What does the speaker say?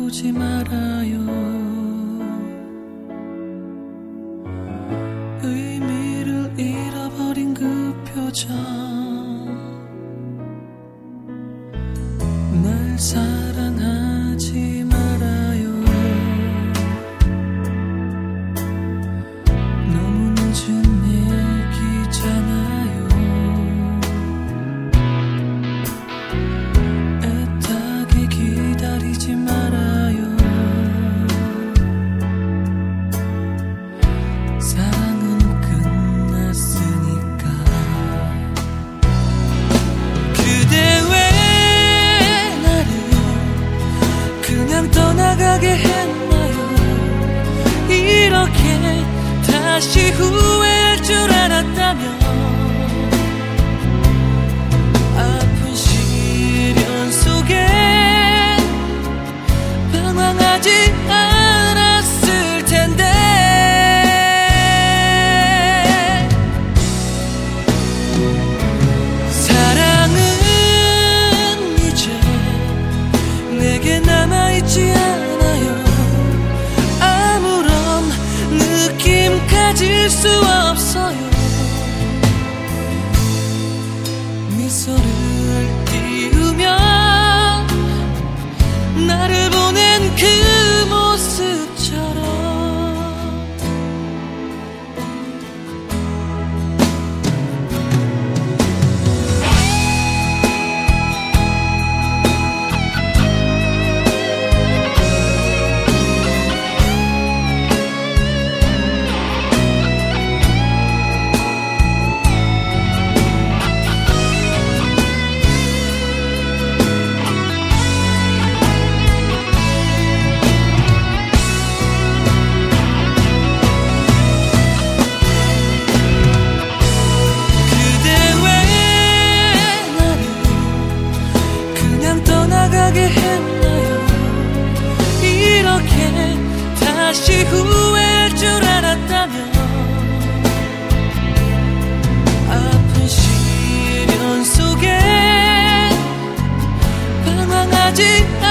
돌아오지 말아요. 의미를 잃어버린 그 표정, 날 사랑하지 말아요. 너무 늦은 얘기잖아요. 애타게 기다리지 말아요. 사랑은 끝났으니까. 그대 왜 나를 그냥 떠나가게 했나요? 이렇게 다시 후회할 줄 알았다면 아픈 시련 속에 방황하지 않았을 텐데. 사랑은 이제 내게 남아있지 않아요. 아무런 느낌 가질 수 없어요. 미소를 띄우며 나를 보낸 그 모습처럼. 떠나가게 했나요? 이렇게 다시 후회할 줄 알았다면 아픈 시련 속에 방황하지